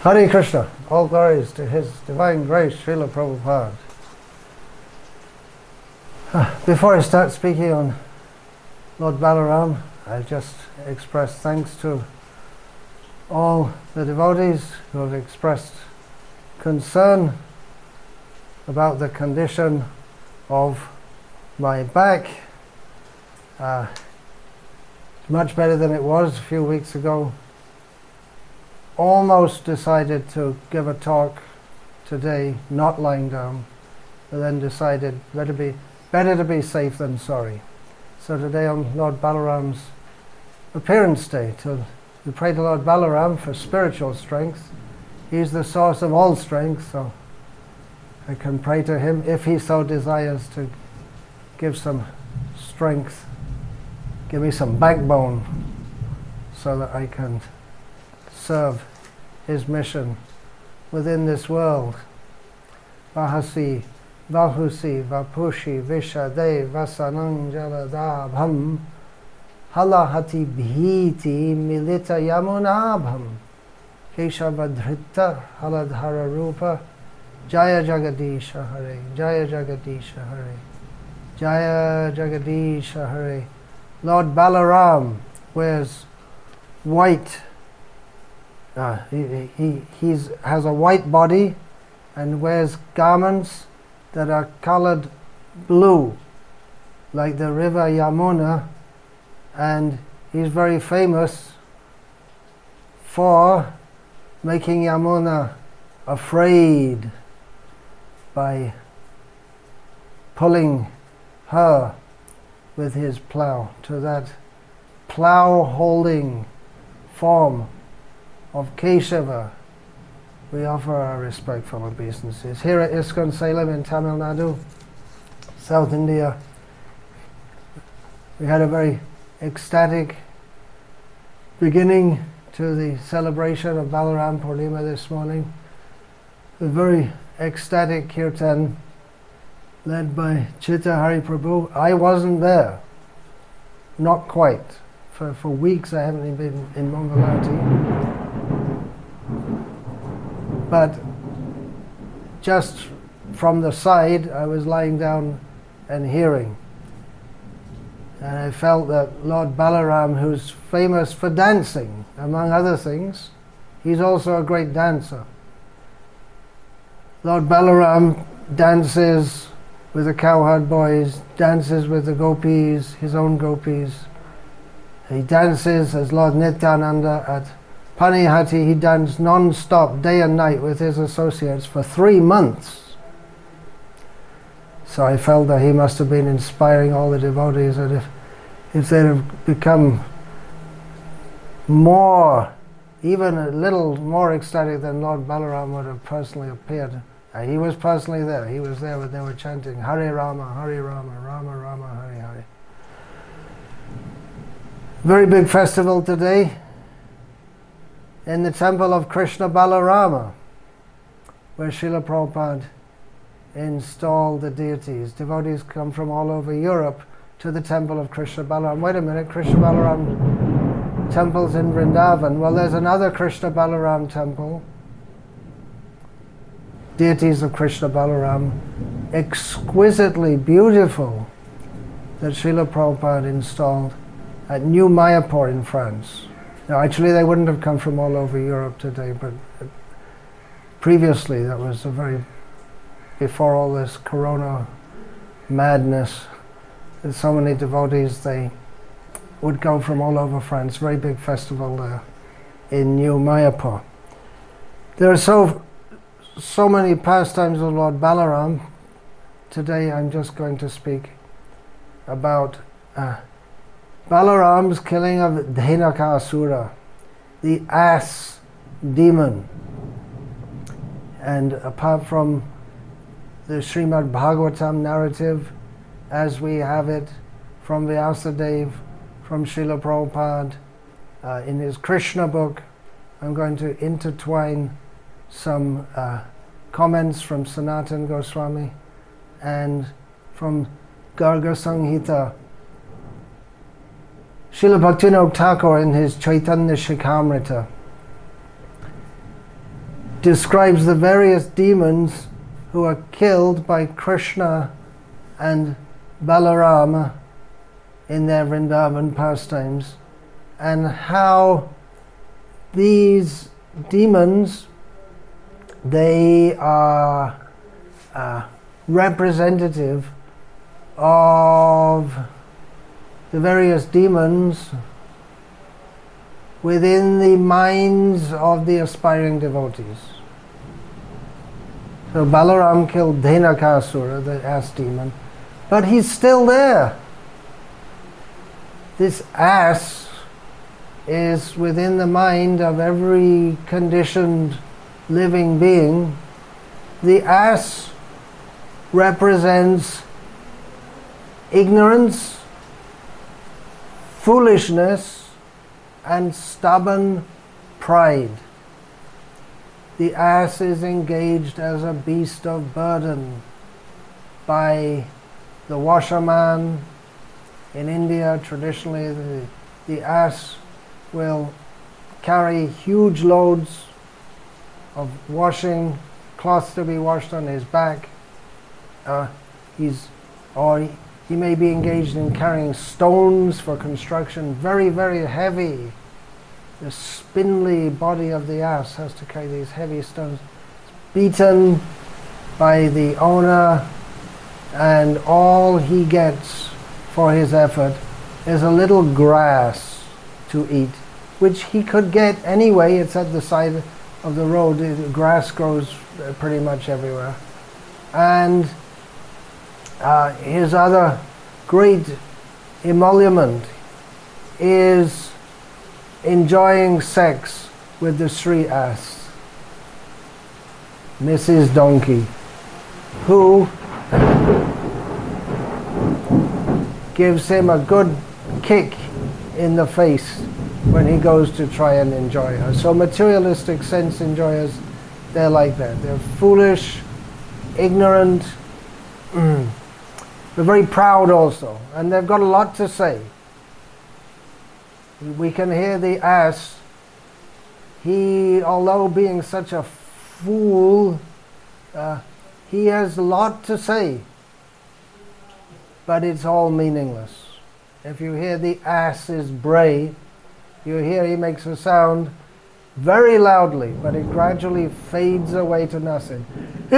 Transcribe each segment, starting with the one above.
Hare Krishna, all glories to His Divine Grace, Srila Prabhupada. Before I start speaking on Lord Balaram, I just express thanks to all the devotees who have expressed concern about the condition of my back. It's much better than it was a few weeks ago. Almost decided to give a talk today, not lying down, but then decided better to be safe than sorry. So today on Lord Balaram's appearance day, we pray to Lord Balaram for spiritual strength. He's the source of all strength, so I can pray to him if he so desires to give some strength, give me some backbone so that I can serve his mission within this world. Vahasi, Vahusi, Vapushi, Vishade, Vasanang Jaladabham, Halahati Bhiti, Milita Yamunabham, Keshavadhrita, Haladhara Rupa, Jaya Jagadisha Hare, Jaya Jagadisha Hare, Jaya Jagadisha Hare. Lord Balaram wears white. He has a white body and wears garments that are colored blue, like the river Yamuna, and he's very famous for making Yamuna afraid by pulling her with his plow. To that plow-holding form of Keshava, we offer our respectful obeisances. Here at ISKCON Salem in Tamil Nadu, South India, we had a very ecstatic beginning to the celebration of Balaram Purnima this morning. A very ecstatic kirtan led by Chitta Hari Prabhu. I wasn't there, not quite. For weeks I haven't even been in Mangalarti. But just from the side, I was lying down and hearing. And I felt that Lord Balaram, who's famous for dancing, among other things, he's also a great dancer. Lord Balaram dances with the cowherd boys, dances with the gopis, his own gopis. He dances as Lord Nityananda at Panihati. He danced non-stop, day and night, with his associates for 3 months. So I felt that he must have been inspiring all the devotees, and if they'd have become more, even a little more ecstatic than Lord Balaram would have personally appeared. He was personally there. He was there when they were chanting Hare Rama, Hare Rama, Rama Rama, Hare Hare. Very big festival today in the temple of Krishna Balarama, where Srila Prabhupada installed the deities. Devotees come from all over Europe to the temple of Krishna Balaram. Wait a minute, Krishna Balaram temple's in Vrindavan. Well, there's another Krishna Balaram temple, deities of Krishna Balaram, exquisitely beautiful, that Srila Prabhupada installed at New Mayapur in France. Now, actually, they wouldn't have come from all over Europe today, but previously, that was before all this corona madness, there's so many devotees, they would go from all over France. Very big festival there in New Mayapur. There are so many pastimes of Lord Balaram. Today, I'm just going to speak about Balaram's killing of Dhenukasura, the ass demon. And apart from the Srimad Bhagavatam narrative, as we have it from Vyasadeva, from Srila Prabhupada, in his Krishna book, I'm going to intertwine some comments from Sanatana Goswami and from Garga Samhita. Srila Bhaktivinoda Thakur in his Chaitanya Shikamrita describes the various demons who are killed by Krishna and Balarama in their Vrindavan pastimes, and how these demons, they are representative of the various demons within the minds of the aspiring devotees. So Balaram killed Dhenakasura, the ass demon, but he's still there. This ass is within the mind of every conditioned living being. The ass represents ignorance, foolishness, and stubborn pride. The ass is engaged as a beast of burden by the washerman. In India, traditionally, the ass will carry huge loads of washing, cloths to be washed on his back. He may be engaged in carrying stones for construction, very, very heavy. The spindly body of the ass has to carry these heavy stones. It's beaten by the owner, and all he gets for his effort is a little grass to eat, which he could get anyway. It's at the side of the road. The grass grows pretty much everywhere. And his other great emolument is enjoying sex with the Sri ass, Mrs. Donkey, who gives him a good kick in the face when he goes to try and enjoy her. So materialistic sense enjoyers, they're like that. They're foolish, ignorant, they're very proud also, and they've got a lot to say. We can hear the ass. He, although being such a fool, he has a lot to say, but it's all meaningless. If you hear the ass's bray, you hear he makes a sound very loudly, but it gradually fades away to nothing.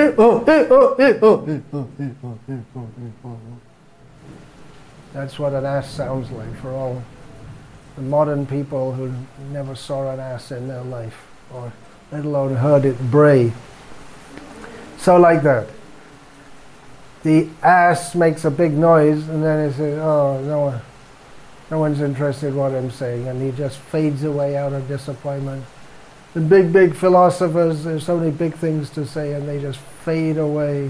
That's what an ass sounds like for all the modern people who never saw an ass in their life, or let alone heard it bray. So like that. The ass makes a big noise, and then it says, oh, no one's interested in what I'm saying, and he just fades away out of disappointment. The big philosophers, there's so many big things to say, and they just fade away.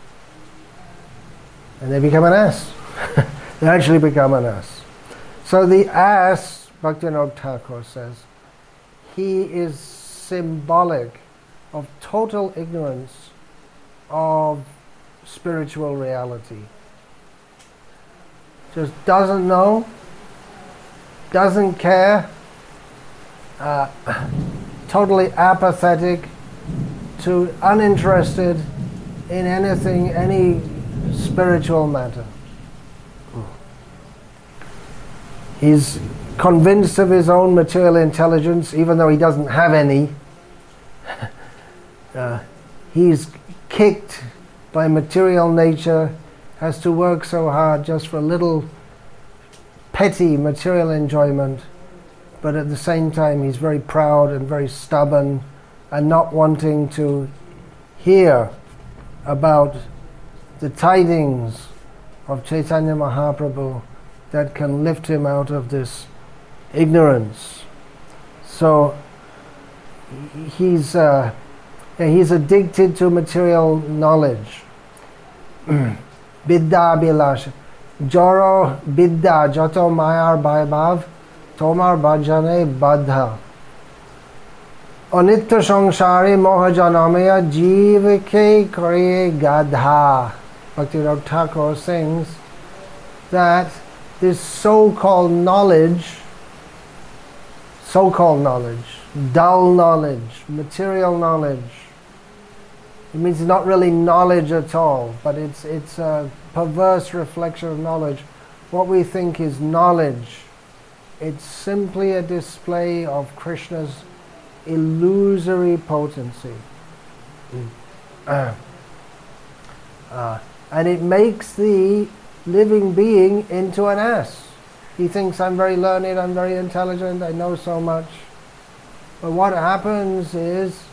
And they become an ass. They actually become an ass. So the ass, Bhaktivinoda Thakur says, he is symbolic of total ignorance of spiritual reality. Just doesn't know, doesn't care, totally apathetic, to uninterested in anything, any spiritual matter. He's convinced of his own material intelligence, even though he doesn't have any. He's kicked by material nature, has to work so hard just for a little petty material enjoyment, but at the same time he's very proud and very stubborn and not wanting to hear about the tidings of Chaitanya Mahaprabhu that can lift him out of this ignorance. So he's addicted to material knowledge. Bidya bilash. Joro bidya jato mayar bhaibhav tomar bhajane badha. Anitya samsari moha janamaya jeev ke kariye gadha. Bhaktivinoda Thakur sings that this so-called knowledge, dull knowledge, material knowledge, It means it's not really knowledge at all, but it's a perverse reflection of knowledge. What we think is knowledge, it's simply a display of Krishna's illusory potency. And it makes the living being into an ass. He thinks, I'm very learned, I'm very intelligent, I know so much. But what happens is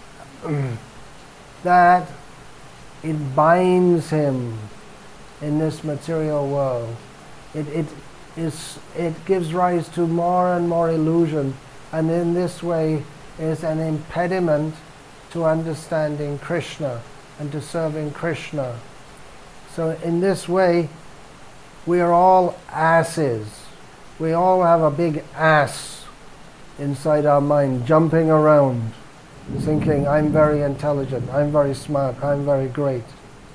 that it binds him in this material world. It gives rise to more and more illusion, and in this way is an impediment to understanding Krishna and to serving Krishna. So in this way, we are all asses. We all have a big ass inside our mind, jumping around, thinking, I'm very intelligent, I'm very smart, I'm very great.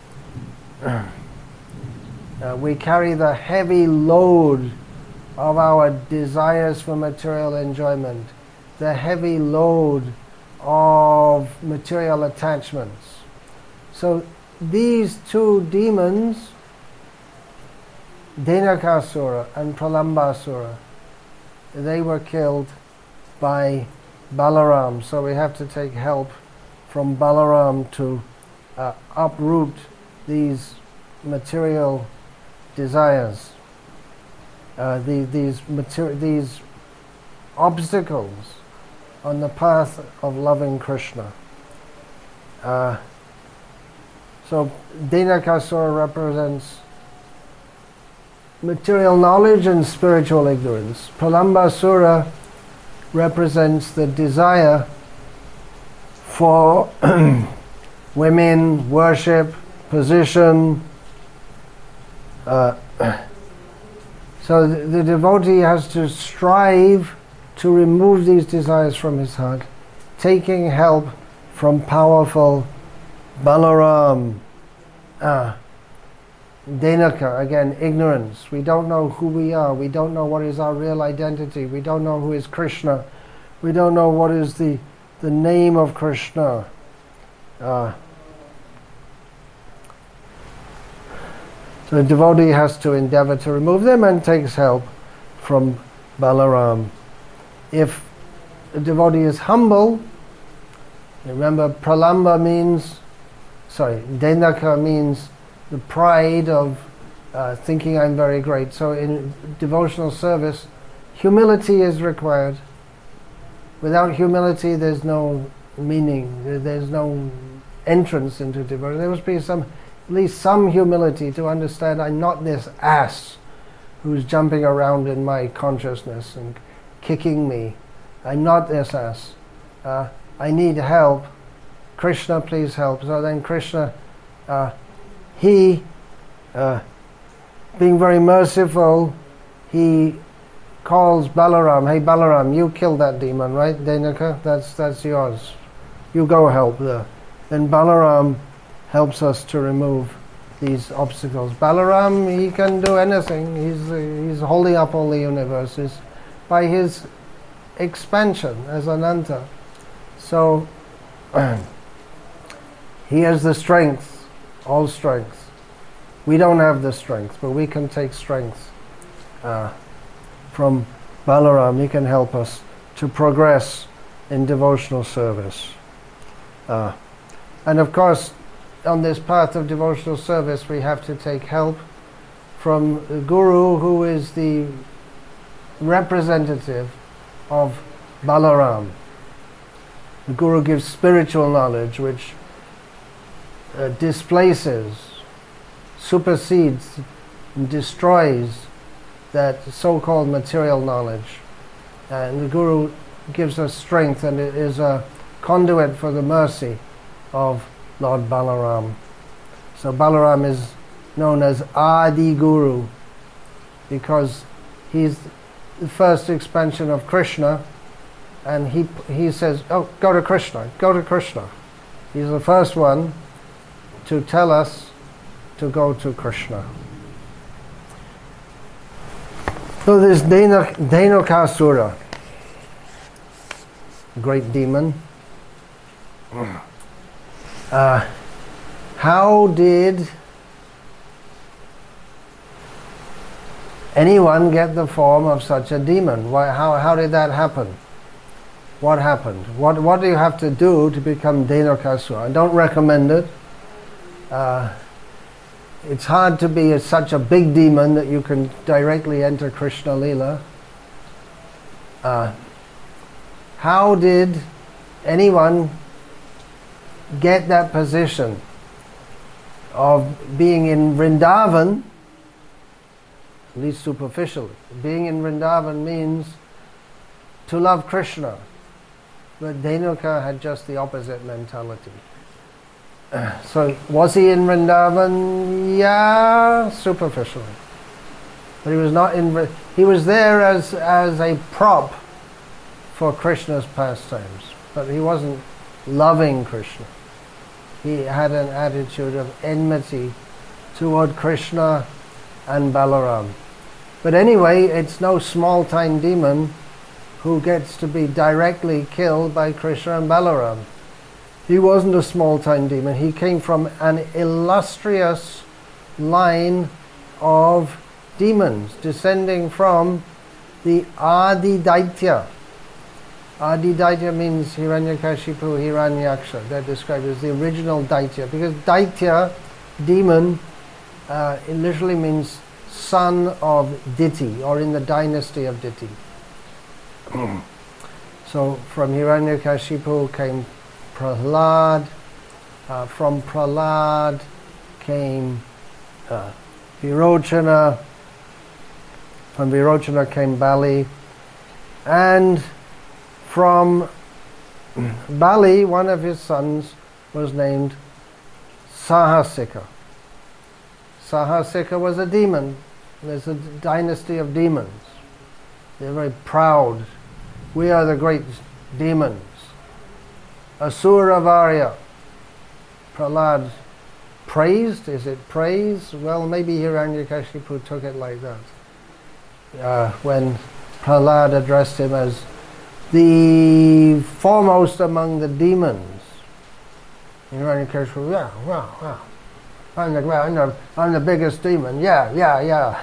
We carry the heavy load of our desires for material enjoyment, the heavy load of material attachments. So these two demons, Dhenukasura and Pralambasura, they were killed by Balaram. So we have to take help from Balaram to uproot these material desires, these obstacles on the path of loving Krishna. So Dhenukasura represents material knowledge and spiritual ignorance. Pralambasura represents the desire for women, worship, position. So the devotee has to strive to remove these desires from his heart, taking help from powerful Balaram. Dhenuka, again, ignorance. We don't know who we are. We don't know what is our real identity. We don't know who is Krishna. We don't know what is the name of Krishna. So the devotee has to endeavor to remove them and takes help from Balaram. If the devotee is humble, remember Dhenuka means the pride of thinking I'm very great. So in devotional service, humility is required. Without humility, there's no meaning. There's no entrance into devotion. There must be at least some humility to understand I'm not this ass who's jumping around in my consciousness and kicking me. I'm not this ass. I need help. Krishna, please help. So then Krishna, being very merciful, he calls Balaram, hey Balaram, you killed that demon, right? Dhenuka, that's yours. You go help there. Then Balaram helps us to remove these obstacles. Balaram, he can do anything. He's holding up all the universes by his expansion as Ananta. So he has the strength, all strength. We don't have the strength, but we can take strength from Balaram. He can help us to progress in devotional service. And of course, on this path of devotional service, we have to take help from the Guru, who is the representative of Balaram. The Guru gives spiritual knowledge, which displaces, supersedes, and destroys that so-called material knowledge. And the Guru gives us strength, and it is a conduit for the mercy of Lord Balaram. So Balaram is known as Adi Guru because he's the first expansion of Krishna, and he says, oh, go to Krishna, go to Krishna. He's the first one to tell us to go to Krishna. So this Dhenukasura, great demon, How did anyone get the form of such a demon? How did that happen? What happened? What do you have to do to become Dhenukasura? I don't recommend it. It's hard to be such a big demon that you can directly enter Krishna Lila. How did anyone get that position of being in Vrindavan, at least superficially? Being in Vrindavan means to love Krishna. But Dhenuka had just the opposite mentality. So was he in Vrindavan? Yeah, superficially. But he was not in. He was there as a prop for Krishna's pastimes, but he wasn't loving Krishna. He had an attitude of enmity toward Krishna and Balaram. But anyway, it's no small-time demon who gets to be directly killed by Krishna and Balaram. He wasn't a small-time demon. He came from an illustrious line of demons, descending from the Adi Daitya. Adi Daitya means Hiranyakashipu, Hiranyaksha. They're described as the original Daitya, because Daitya, demon, it literally means son of Diti, or in the dynasty of Diti. So from Hiranyakashipu came Prahlad. From Prahlad came Virochana. From Virochana came Bali. And from Bali, one of his sons was named Sahasika. Sahasika was a demon. There's a dynasty of demons. They're very proud. We are the great demons. Asura Varya. Prahlad praised. Is it praise? Well, maybe Hiranyakashipu took it like that. When Prahlad addressed him as the foremost among the demons. Hiranyakashipu, yeah. I'm the biggest demon. Yeah.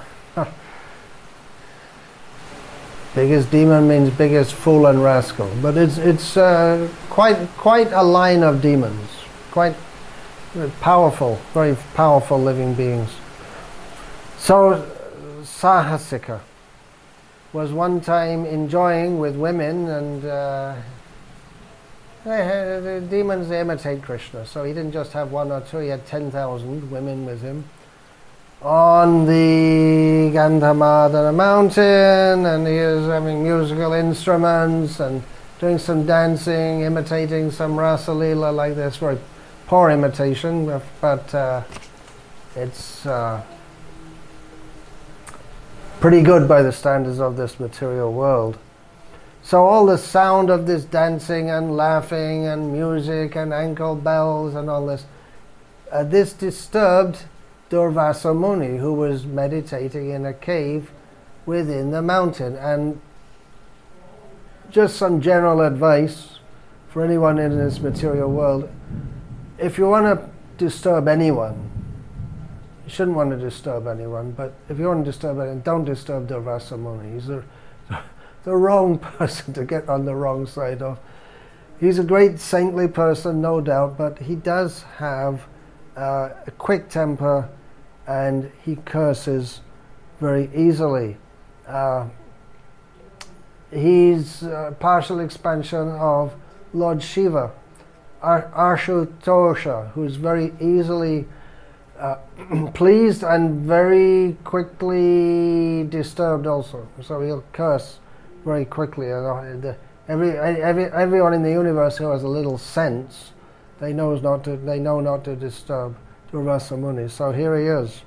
Biggest demon means biggest fool and rascal, but it's quite a line of demons, quite powerful, very powerful living beings. So Sahasika was one time enjoying with women, and the demons, they imitate Krishna. So he didn't just have one or two; he had 10,000 women with him on the Gandhamadana mountain, and he was having musical instruments and doing some dancing, imitating some Rasa Leela like this. Very poor imitation, but it's pretty good by the standards of this material world. So all the sound of this dancing and laughing and music and ankle bells and all this, this disturbed Durvasa Muni, who was meditating in a cave within the mountain. And just some general advice for anyone in this material world: if you want to disturb anyone, you shouldn't want to disturb anyone, but if you want to disturb anyone, don't disturb Durvasa Muni. He's the wrong person to get on the wrong side of. He's a great saintly person, no doubt, but he does have a quick temper, and he curses very easily. He's a partial expansion of Lord Shiva, Ashutosha, who's very easily pleased and very quickly disturbed also. So he'll curse very quickly. Everyone in the universe who has a little sense, they know not to disturb Durvasa Muni. So here he is.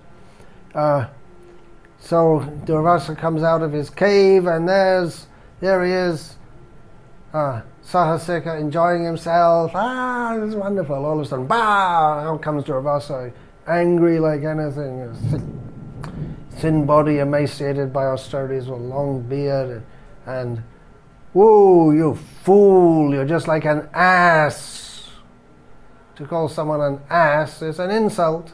So Durvasa comes out of his cave, and there he is, Sahasika enjoying himself. This is wonderful. All of a sudden, out comes Durvasa, angry like anything, thin body, emaciated by austerities, with a long beard, and whoa, you fool! You're just like an ass. to call someone an ass is an insult.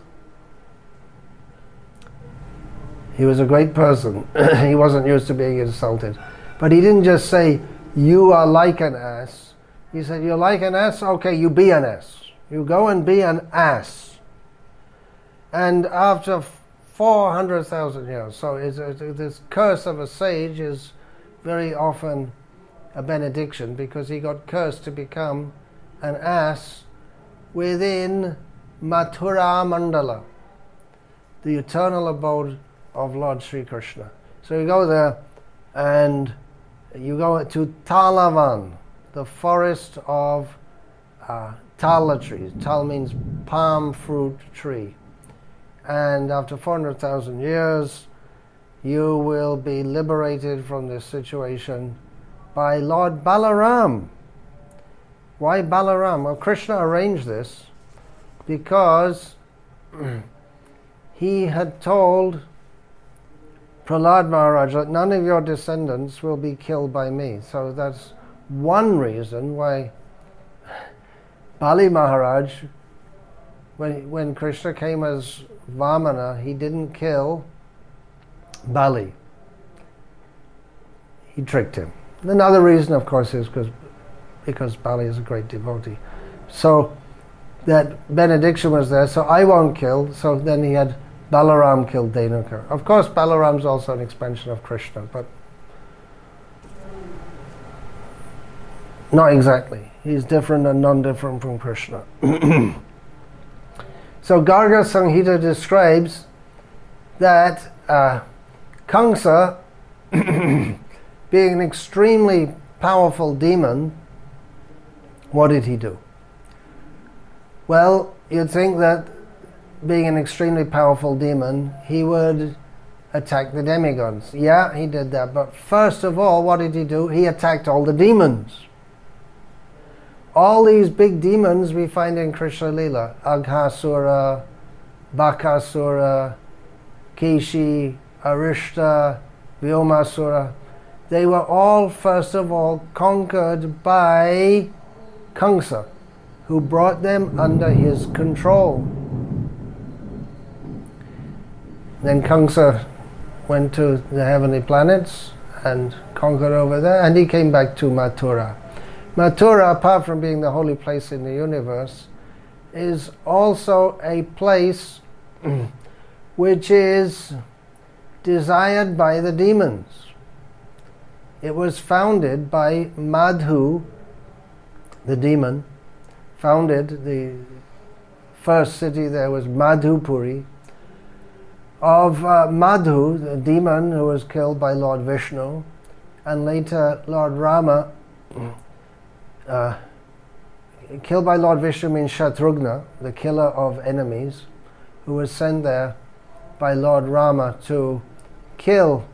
He was a great person. He wasn't used to being insulted. But he didn't just say, you are like an ass. He said, you're like an ass? Okay, you be an ass. You go and be an ass. And after 400,000 years, so this curse of a sage is very often a benediction, because he got cursed to become an ass within Mathura Mandala, the eternal abode of Lord Sri Krishna. So you go there and you go to Talavan, the forest of tala trees. Tal means palm fruit tree. And after 400,000 years, you will be liberated from this situation by Lord Balaram. Why Balaram? Well, Krishna arranged this because he had told Prahlad Maharaj that none of your descendants will be killed by me. So that's one reason why Bali Maharaj, when Krishna came as Vamana, he didn't kill Bali. He tricked him. Another reason, of course, is because Bali is a great devotee. So that benediction was there, so I won't kill. So then he had Balaram killed Dhenuka. Of course, Balaram's also an expansion of Krishna, but not exactly. He's different and non-different from Krishna. So Garga Samhita describes that Kamsa, being an extremely powerful demon, what did he do? Well, you'd think that being an extremely powerful demon, he would attack the demigods. Yeah, he did that. But first of all, what did he do? He attacked all the demons. All these big demons we find in Krishna Lila. Aghasura, Bakasura, Keshi, Arishta, Vyomasura. They were all, first of all, conquered by Kamsa, who brought them under his control. Then Kamsa went to the heavenly planets and conquered over there, and he came back to Mathura. Mathura, apart from being the holy place in the universe, is also a place which is desired by the demons. It was founded by Madhu, the demon, founded the first city there was Madhupuri, of Madhu, the demon who was killed by Lord Vishnu, and later Lord Rama. Killed by Lord Vishnu means Shatrugna, the killer of enemies, who was sent there by Lord Rama to kill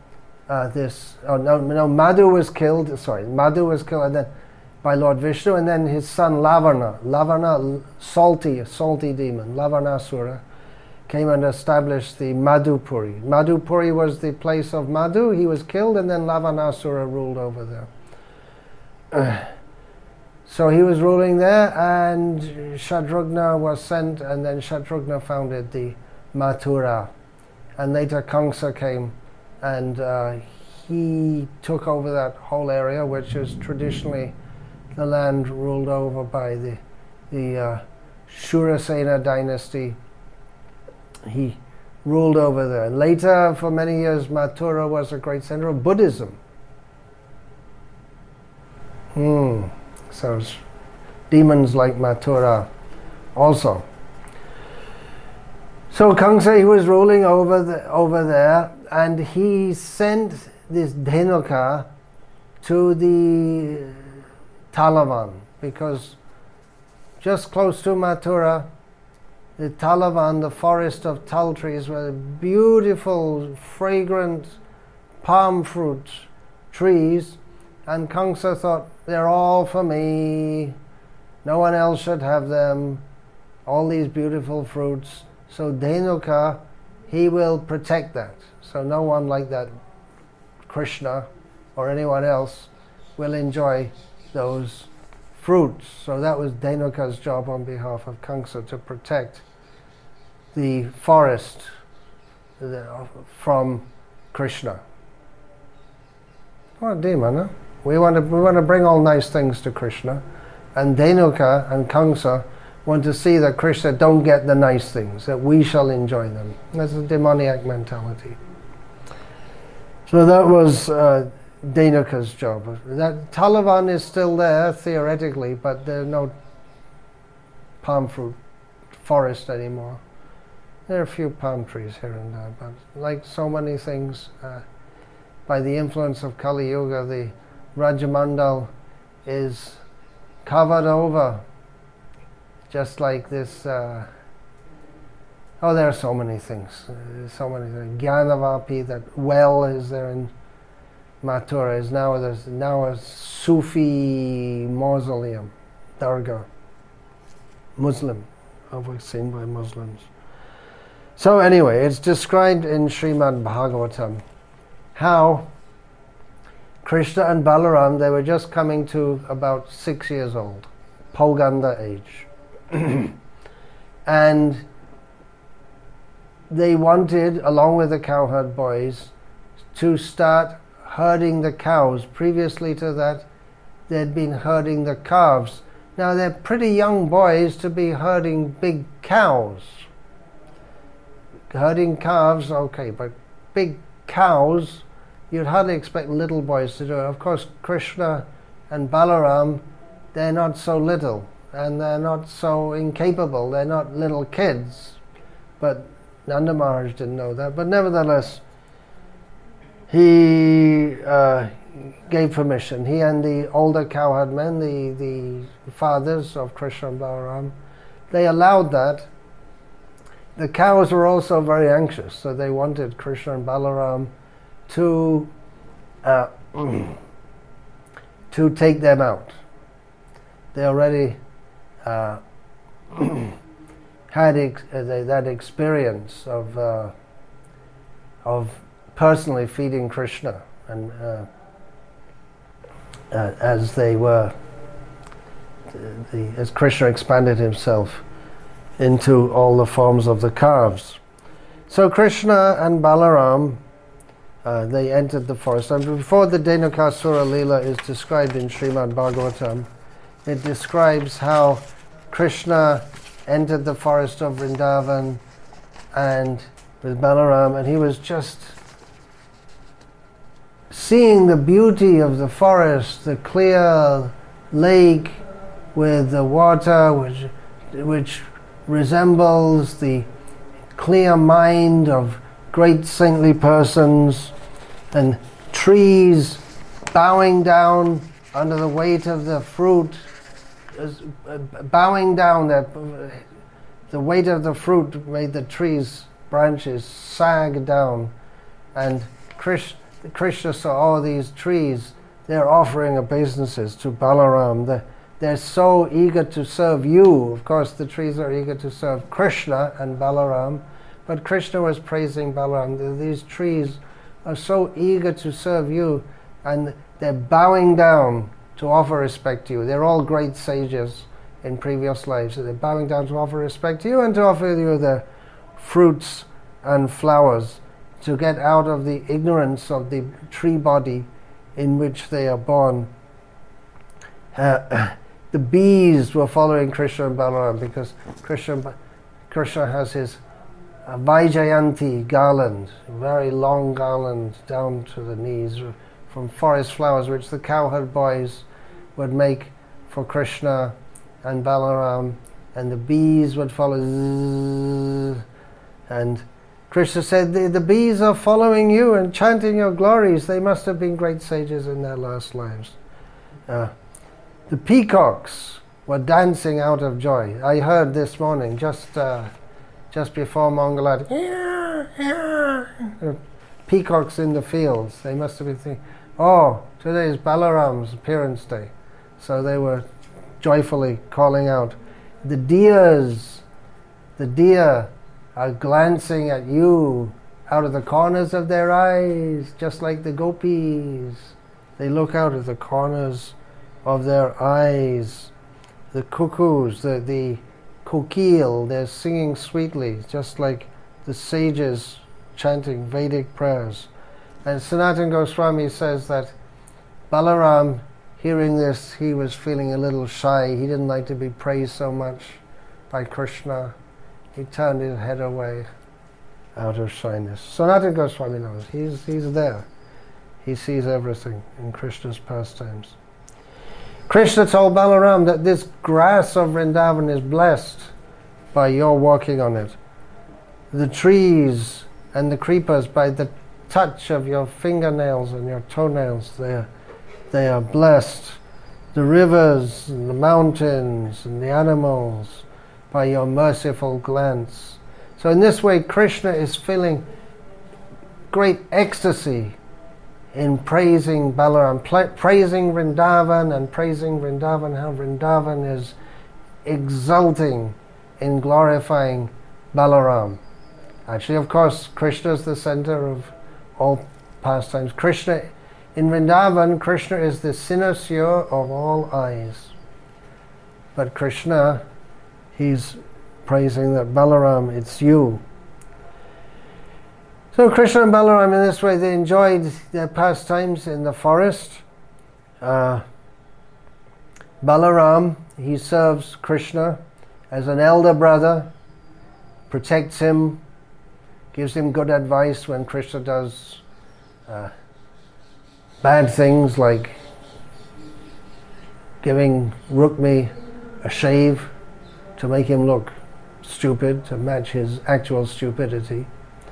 Madhu was killed and then by Lord Vishnu, and then his son Lavana, salty demon, Lavanasura, came and established the Madhupuri. Madhupuri was the place of Madhu. He was killed, and then Lavanasura ruled over there. So he was ruling there, and Shatrugna was sent, and then Shatrugna founded the Mathura. And later Kamsa came, and he took over that whole area, which is traditionally the land ruled over by the Shurasena dynasty. He ruled over there. Later, for many years, Mathura was a great center of Buddhism. So it's demons like Mathura also. So Kamsa, he was ruling over there, and he sent this Dhenuka to the Talavan, because just close to Mathura, the Talavan, the forest of tal trees, were beautiful, fragrant palm fruit trees, and Kamsa thought, they're all for me, no one else should have them, all these beautiful fruits. So Dhenuka, he will protect that. So no one like that, Krishna or anyone else, will enjoy those fruits. So that was Dhenuka's job on behalf of Kamsa, to protect the forest from Krishna. What a demon, huh? We want to bring all nice things to Krishna, and Dhenuka and Kamsa want to see that Krishna don't get the nice things, that we shall enjoy them. That's a demoniac mentality. So that was Dhenuka's job. That Talavan is still there theoretically, but there's no palm fruit forest anymore. There are a few palm trees here and there, but like so many things, by the influence of Kali Yuga, the Rajamandal is covered over, just like this. There are so many things. So many things. Gyanavapi, that well is there in Mathura, there's now a Sufi mausoleum, Dargah, Muslim, overseen by Muslims. So anyway, it's described in Srimad Bhagavatam how Krishna and Balaram, they were just coming to about 6 years old, Poganda age. And they wanted, along with the cowherd boys, to start herding the cows. Previously to that, they'd been herding the calves. Now they're pretty young boys to be herding big cows. Herding calves, okay, but big cows, you'd hardly expect little boys to do it. Of course, Krishna and Balaram, they're not so little, and they're not so incapable. They're not little kids. But Nanda Maharaj didn't know that. But nevertheless, he gave permission. He and the older cowherd men, the fathers of Krishna and Balaram, they allowed that. The cows were also very anxious, so they wanted Krishna and Balaram to take them out. They already had that experience of personally feeding Krishna, and as Krishna expanded himself into all the forms of the calves. So Krishna and Balaram, they entered the forest. And before the Dhenukasura Leela is described in Srimad Bhagavatam, it describes how Krishna entered the forest of Vrindavan and with Balaram, and he was just seeing the beauty of the forest, the clear lake with the water which resembles the clear mind of great saintly persons, and trees bowing down under the weight of the fruit, bowing down. That the weight of the fruit made the trees' branches sag down, and Krishna saw all these trees. They're offering obeisances to Balaram. They're so eager to serve you. Of course, the trees are eager to serve Krishna and Balaram, but Krishna was praising Balaram. These trees are so eager to serve you, and they're bowing down to offer respect to you. They're all great sages in previous lives, so they're bowing down to offer respect to you and to offer you the fruits and flowers, to get out of the ignorance of the tree body in which they are born. The bees were following Krishna and Balaram because Krishna has his Vaijayanti garland, a very long garland down to the knees from forest flowers, which the cowherd boys would make for Krishna and Balaram, and the bees would follow. And Krishna said, the bees are following you and chanting your glories. They must have been great sages in their last lives. The peacocks were dancing out of joy. I heard this morning, just before Mangalarti, peacocks in the fields. They must have been thinking, oh, today is Balaram's appearance day. So they were joyfully calling out. The deer are glancing at you out of the corners of their eyes, just like the gopis. They look out of the corners of their eyes. The cuckoos, the kokil, they're singing sweetly, just like the sages chanting Vedic prayers. And Sanatana Goswami says that Balaram, hearing this, he was feeling a little shy. He didn't like to be praised so much by Krishna. He turned his head away out of shyness. Sanatana Goswami knows. He's there. He sees everything in Krishna's pastimes. Krishna told Balaram that this grass of Vrindavan is blessed by your walking on it. The trees and the creepers, by the touch of your fingernails and your toenails, they are blessed. The rivers and the mountains and the animals, by your merciful glance. So in this way, Krishna is feeling great ecstasy in praising Balaram, praising Vrindavan and praising Vrindavan, how Vrindavan is exulting in glorifying Balaram. Actually, of course, Krishna is the center of all pastimes. Krishna, in Vrindavan, Krishna is the cynosure of all eyes. But Krishna, he's praising that Balaram, it's you. So Krishna and Balaram, in this way, they enjoyed their pastimes in the forest. Balaram, he serves Krishna as an elder brother, protects him, gives him good advice when Krishna does bad things, like giving Rukmi a shave to make him look stupid, to match his actual stupidity.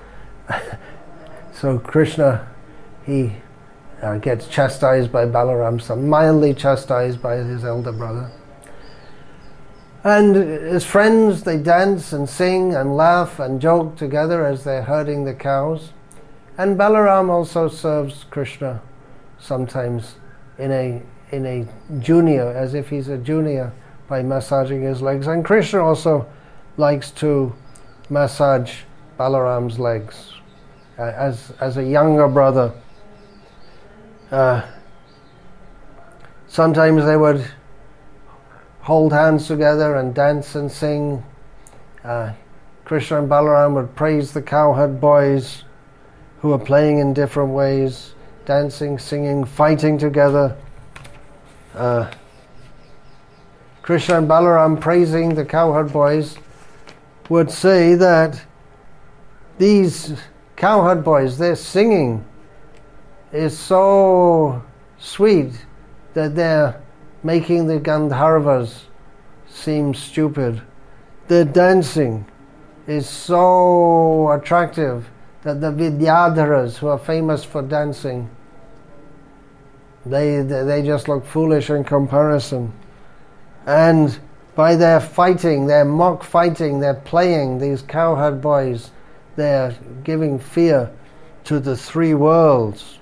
So Krishna, he gets chastised by Balaram, so mildly chastised by his elder brother. And his friends, they dance and sing and laugh and joke together as they're herding the cows. And Balaram also serves Krishna sometimes in a junior, as if he's a junior, by massaging his legs. And Krishna also likes to massage Balaram's legs as a younger brother. Sometimes they would hold hands together and dance and sing. Krishna and Balaram would praise the cowherd boys who were playing in different ways, dancing, singing, fighting together. Krishna and Balaram, praising the cowherd boys, would say that these cowherd boys, their singing is so sweet that they're making the Gandharvas seem stupid. Their dancing is so attractive that the Vidyadharas, who are famous for dancing, they just look foolish in comparison. And by their fighting, their mock fighting, their playing, these cowherd boys, they're giving fear to the three worlds.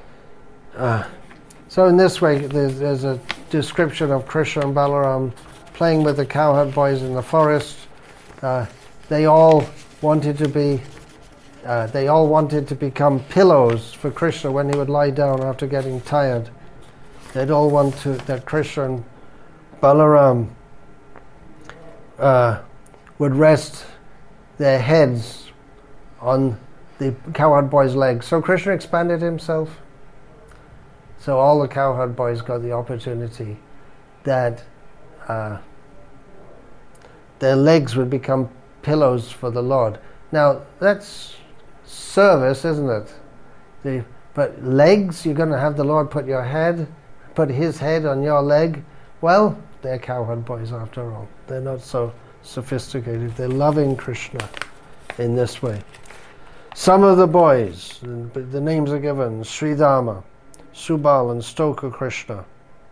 So in this way, there's a description of Krishna and Balaram playing with the cowherd boys in the forest. They all wanted to become pillows for Krishna when he would lie down after getting tired. They'd all want that Krishna and Balaram would rest their heads on the cowherd boy's legs. So Krishna expanded himself. So all the cowherd boys got the opportunity that their legs would become pillows for the Lord. Now that's service, isn't it? But legs, you're going to have the Lord put his head on your leg. Well, they're cowherd boys after all. They're not so sophisticated. They're loving Krishna in this way. Some of the boys, the names are given, Sridhama, Subal and Stoka Krishna.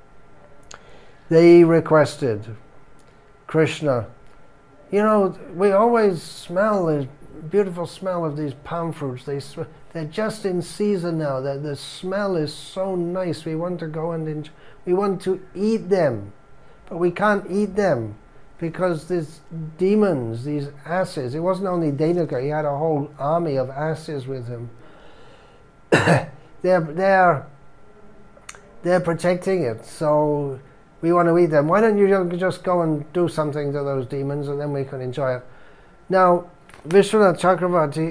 They requested Krishna, we always smell the beautiful smell of these palm fruits. They're just in season now. The smell is so nice. We want to go and we want to eat them, but we can't eat them because these demons, these asses. It wasn't only Dhenuka; he had a whole army of asses with him. They're they're protecting it, so we want to eat them. Why don't you just go and do something to those demons, and then we can enjoy it. Now, Vishwanath Chakravarti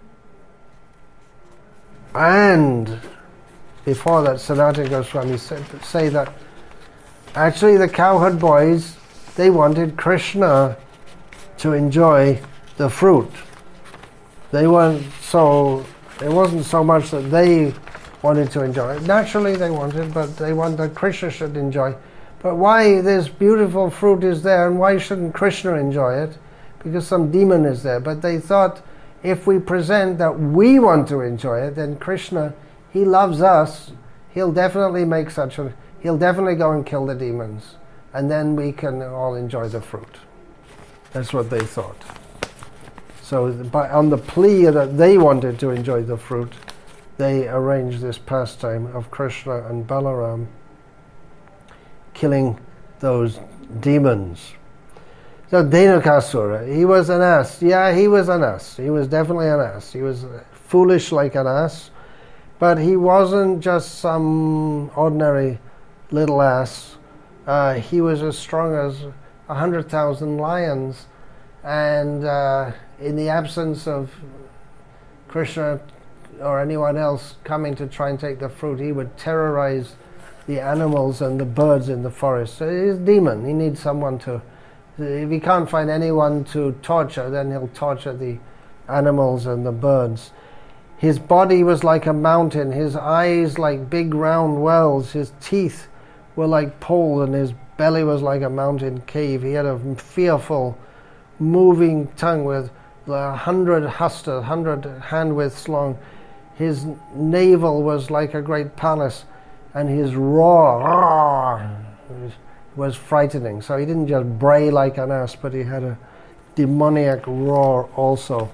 and before that Sanatana Goswami say that actually the cowherd boys, they wanted Krishna to enjoy the fruit. They weren't so, it wasn't so much that they wanted to enjoy it. Naturally they wanted, but they wanted that Krishna should enjoy. But why this beautiful fruit is there, and why shouldn't Krishna enjoy it? Because some demon is there. But they thought, if we present that we want to enjoy it, then Krishna, he loves us, he'll definitely he'll definitely go and kill the demons, and then we can all enjoy the fruit. That's what they thought. So on the plea that they wanted to enjoy the fruit, they arranged this pastime of Krishna and Balaram killing those demons. So Dhenukasura, he was an ass. Yeah, he was an ass. He was definitely an ass. He was foolish like an ass. But he wasn't just some ordinary little ass. He was as strong as 100,000 lions. And in the absence of Krishna or anyone else coming to try and take the fruit, he would terrorize the animals and the birds in the forest. So he's a demon. He needs someone to... If he can't find anyone to torture, then he'll torture the animals and the birds. His body was like a mountain, his eyes like big round wells, his teeth were like poles, and his belly was like a mountain cave. He had a fearful, moving tongue with 100 hasta, 100 hand-widths long. His navel was like a great palace, and his roar was frightening. So he didn't just bray like an ass, but he had a demoniac roar also.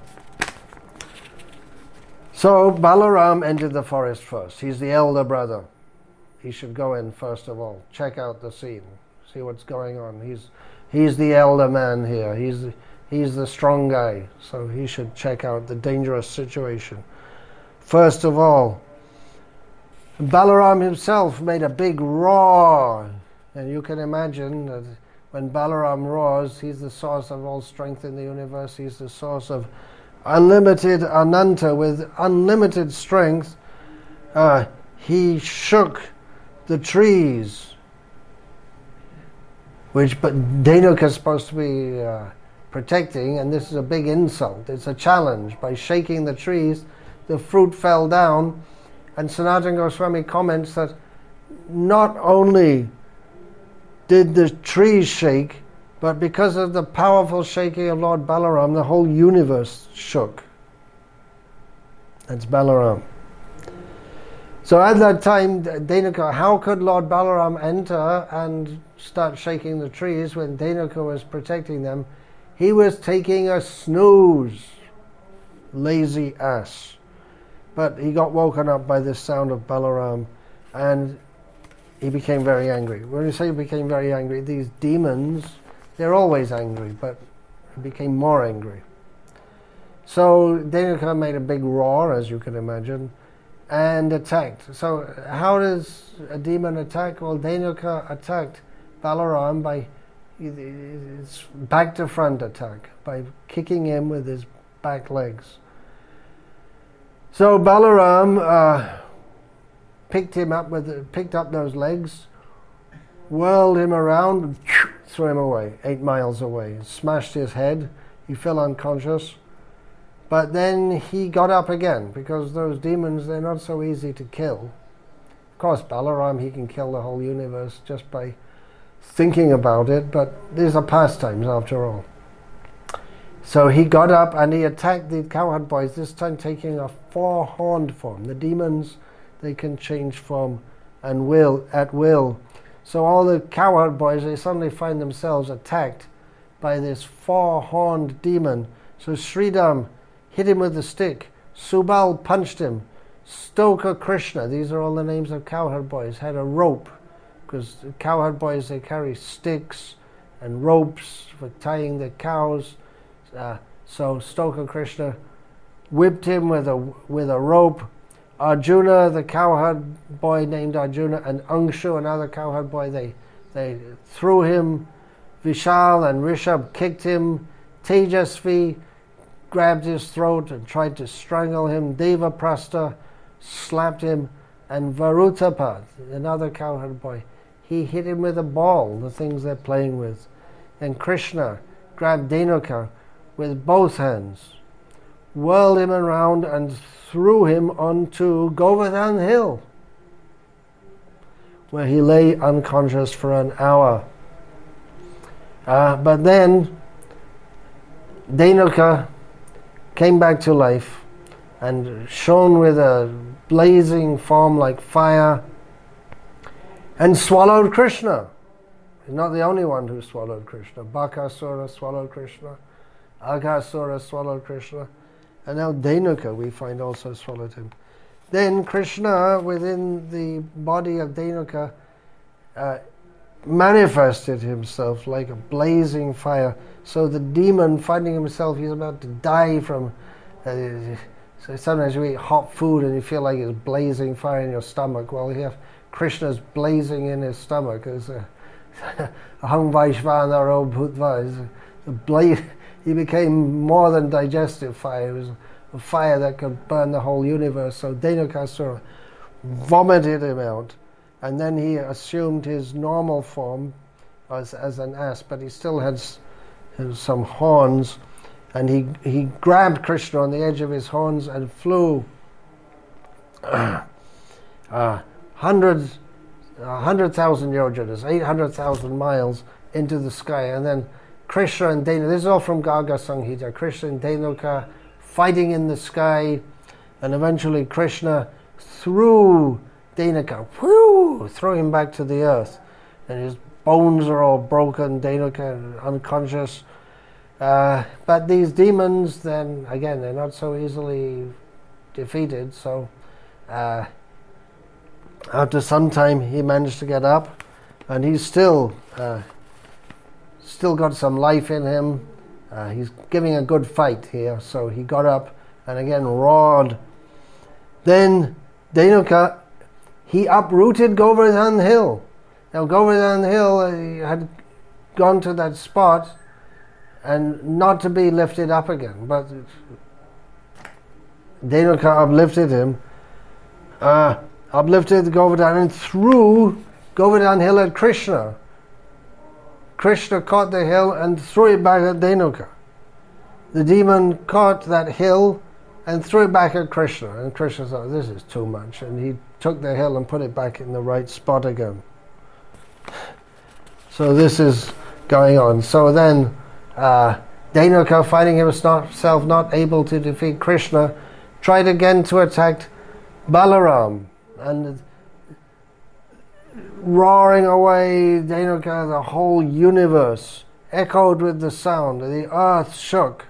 So Balaram entered the forest first. He's the elder brother. He should go in first of all, check out the scene, see what's going on. He's the elder man here. He's the strong guy, so he should check out the dangerous situation. First of all, Balaram himself made a big roar. And you can imagine that when Balaram roars, he's the source of all strength in the universe. He's the source of unlimited Ananta with unlimited strength. He shook the trees, but Dhenuka is supposed to be protecting, and this is a big insult. It's a challenge. By shaking the trees, the fruit fell down, and Sanatana Goswami comments that not only did the trees shake, but because of the powerful shaking of Lord Balaram, the whole universe shook. That's Balaram. So at that time, Dhenuka, how could Lord Balaram enter and start shaking the trees when Dhenuka was protecting them? He was taking a snooze, lazy ass. But he got woken up by the sound of Balaram, and he became very angry. When you say he became very angry, these demons, they're always angry, but he became more angry. So Dhenuka made a big roar, as you can imagine, and attacked. So how does a demon attack? Well, Dhenuka attacked Balaram by it's back to front attack, by kicking him with his back legs. So Balaram picked up those legs, whirled him around, threw him away, 8 miles away, smashed his head. He fell unconscious. But then he got up again, because those demons, they're not so easy to kill. Of course, Balaram, he can kill the whole universe just by thinking about it, but these are pastimes after all. So he got up and he attacked the cowherd boys, this time taking a 4-horned form. The demons, they can change form and at will. So all the cowherd boys, they suddenly find themselves attacked by this 4-horned demon. So Sridham hit him with the stick. Subal punched him. Stoka Krishna, these are all the names of cowherd boys, had a rope, because the cowherd boys, they carry sticks and ropes for tying the cows. So Stoka Krishna whipped him with a rope. Arjuna, the cowherd boy named Arjuna, and Angshu, another cowherd boy, they threw him. Vishal and Rishabh kicked him. Tejasvi grabbed his throat and tried to strangle him. Devaprastha slapped him. And Varutapa, another cowherd boy, he hit him with a ball, the things they're playing with. And Krishna grabbed Dhenuka with both hands, whirled him around and threw him onto Govardhan Hill, where he lay unconscious for an hour. But then Dhenuka came back to life and shone with a blazing form like fire and swallowed Krishna. He's not the only one who swallowed Krishna. Bakasura swallowed Krishna. Aghasura swallowed Krishna. And now Dhenuka, we find, also swallowed him. Then Krishna, within the body of Dhenuka, manifested himself like a blazing fire. So the demon, finding himself, he's about to die from... so sometimes you eat hot food and you feel like it's blazing fire in your stomach. Well, you have Krishna's blazing in his stomach. It's Aham Vaishvanaro Bhutva. He became more than digestive fire. It was a fire that could burn the whole universe. So Dhenukasura vomited him out, and then he assumed his normal form as an ass, but he still had some horns, and he grabbed Krishna on the edge of his horns and flew 100,000 yojanas, 800,000 miles into the sky, and then Krishna and Dhenuka, this is all from Garga Samhita, Krishna and Dhenuka fighting in the sky, and eventually Krishna threw Dhenuka, threw him back to the earth, and his bones are all broken, Dhenuka unconscious. But these demons, then again, they're not so easily defeated, so after some time he managed to get up, and he's still got some life in him. He's giving a good fight here, so he got up and again roared. Then Dhenuka, he uprooted Govardhan Hill. Now Govardhan Hill had gone to that spot and not to be lifted up again, but Dhenuka uplifted him, uplifted Govardhan and threw Govardhan Hill at Krishna. Krishna caught the hill and threw it back at Dhenuka. The demon caught that hill and threw it back at Krishna, and Krishna thought, this is too much, and he took the hill and put it back in the right spot again. So this is going on. So then Dhenuka, finding himself not able to defeat Krishna, tried again to attack Balaram, and roaring away Dhenuka, the whole universe echoed with the sound, the earth shook.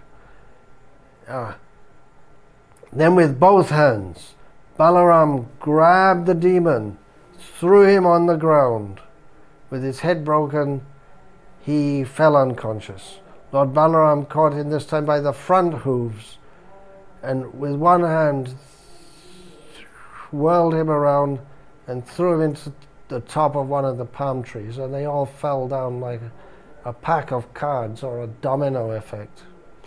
Then with both hands Balaram grabbed the demon, threw him on the ground. With his head broken, he fell unconscious. Lord Balaram caught him this time by the front hooves, and with one hand whirled him around and threw him into the top of one of the palm trees, and they all fell down like a pack of cards or a domino effect.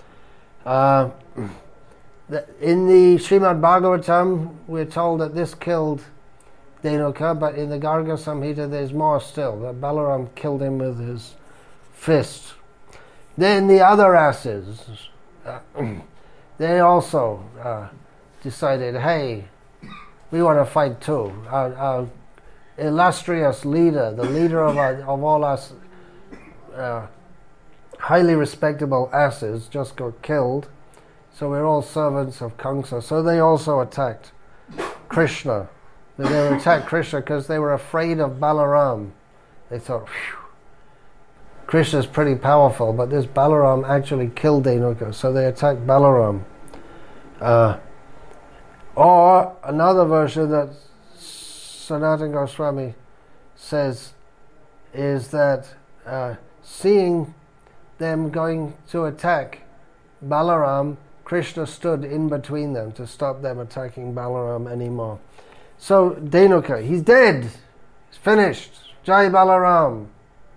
In the Srimad Bhagavatam, we're told that this killed Dhenuka, but in the Garga Samhita there's more still, that Balaram killed him with his fist. Then the other asses, they also decided, hey, we want to fight too. Our illustrious leader, the leader of all us highly respectable asses, just got killed, so we're all servants of Kamsa. So they also attacked Krishna. They attacked Krishna because they were afraid of Balaram. They thought, Krishna's pretty powerful, but this Balaram actually killed Dhenuka, so they attacked Balaram. Or another version that Sanatana Goswami says is that seeing them going to attack Balaram, Krishna stood in between them to stop them attacking Balaram anymore. So Dhenuka, he's dead. He's finished. Jai Balaram.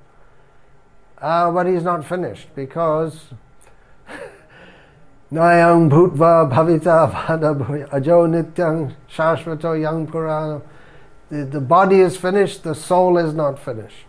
But he's not finished because Nayang Bhutva Bhavita Vada Ajo Nityang Shashvato Yang Purana. The body is finished, the soul is not finished.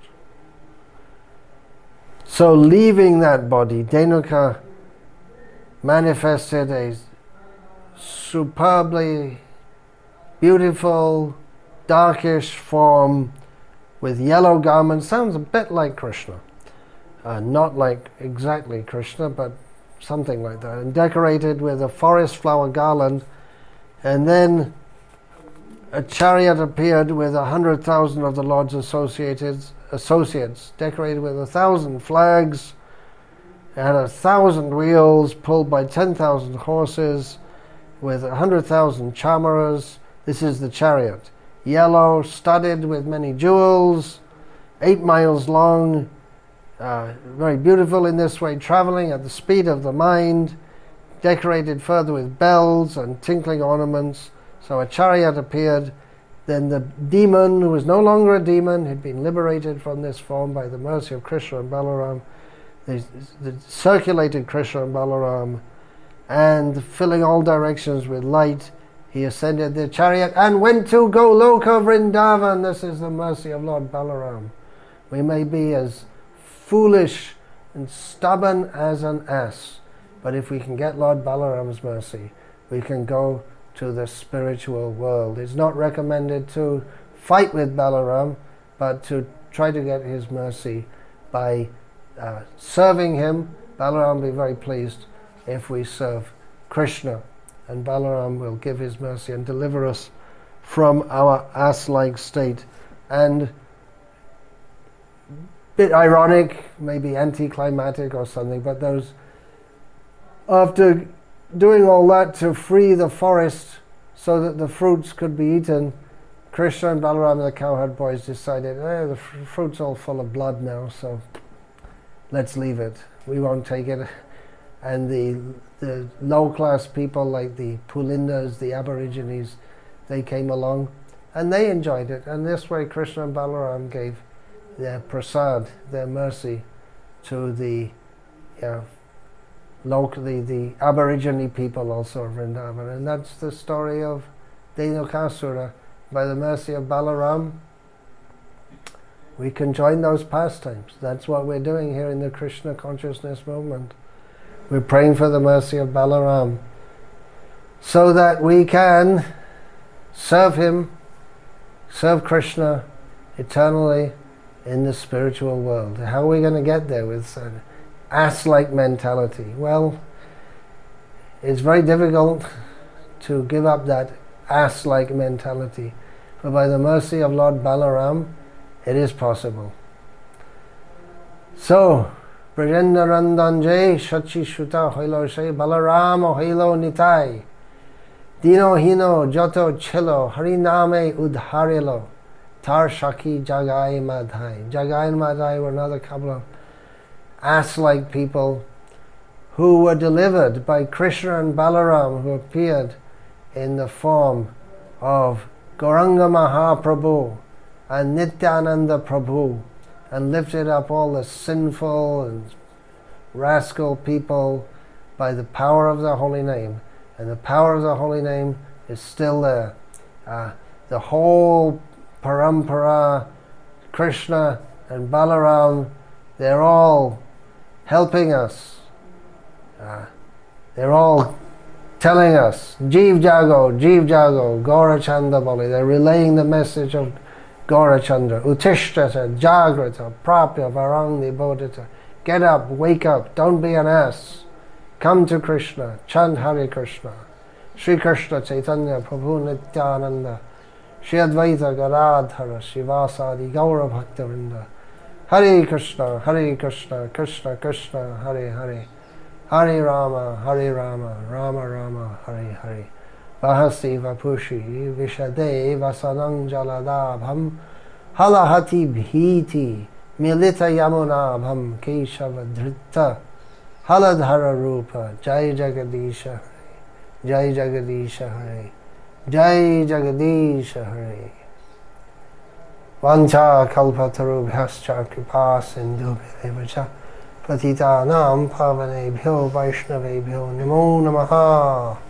So leaving that body, Dhenuka manifested a superbly beautiful, darkish form with yellow garments. Sounds a bit like Krishna. Not like exactly Krishna, but something like that. And decorated with a forest flower garland. And then a chariot appeared with 100,000 of the Lord's associates, decorated with 1,000 flags. It had 1,000 wheels pulled by 10,000 horses with 100,000 chamaras. This is the chariot. Yellow, studded with many jewels, 8 miles long, very beautiful in this way, traveling at the speed of the mind, decorated further with bells and tinkling ornaments. So a chariot appeared. Then the demon, who was no longer a demon, had been liberated from this form by the mercy of Krishna and Balaram. They circulated Krishna and Balaram, and filling all directions with light, he ascended the chariot and went to Goloka Vrindavan. This is the mercy of Lord Balaram. We may be as foolish and stubborn as an ass, but if we can get Lord Balaram's mercy, we can go to the spiritual world. It's not recommended to fight with Balaram, but to try to get his mercy by serving him. Balaram will be very pleased if we serve Krishna, and Balaram will give his mercy and deliver us from our ass-like state. And bit ironic, maybe anticlimactic or something, but those, after doing all that to free the forest so that the fruits could be eaten, Krishna and Balaram and the cowherd boys decided, the fruit's all full of blood now, so let's leave it. We won't take it. And the low-class people like the Pulindas, the Aborigines, they came along and they enjoyed it. And this way Krishna and Balaram gave their prasad, their mercy, to the the Aborigine people also of Vrindavan. And that's the story of Dhenukasura. By the mercy of Balaram, we can join those pastimes. That's what we're doing here in the Krishna consciousness movement. We're praying for the mercy of Balaram so that we can serve him, serve Krishna eternally in the spiritual world. How are we going to get there with an ass-like mentality? Well, it's very difficult to give up that ass-like mentality, but by the mercy of Lord Balaram, it is possible. So, Brajendra Randanje Shachi Shuta Hoilo Shai Balarama Hoilo Nitai Dino Hino Joto Chelo Hariname Udharilo Tar Shaki Jagai Madhai. Jagai and Madhai were another couple of ass-like people who were delivered by Krishna and Balaram, who appeared in the form of Gauranga Mahaprabhu and Nityananda Prabhu, and lifted up all the sinful and rascal people by the power of the holy name. And the power of the holy name is still there. The whole parampara, Krishna and Balaram, they're all helping us. They're all telling us, Jeev Jago, Gaurachanda Bali. They're relaying the message of Gaurachandra. Utishtata, Jagrata, Prapya, Varangni, Bodhita. Get up, wake up, don't be an ass. Come to Krishna, chant Hare Krishna. Sri Krishna Chaitanya Prabhu Nityananda. Shri Advaita Gadadhara Shivasadi Gaura Bhaktavinda. Hare Krishna, Krishna Krishna, Hare Hare. Hare Rama, Rama Rama, Hare Hare. Vahasi Vapushi Vishade Vasanang Jaladabham Halahati Bhiti Milita Yamunabham Keshava Dhritta Haladhara Rupa. Jai Jagadisha Hare. Jai Jagadisha Hare. Jai Jagadisha Hare. Vancha kalpatarubhyascha kripa sindhubhyevacha patitanam pavanebhyo vaishnavebhyo namo namaha.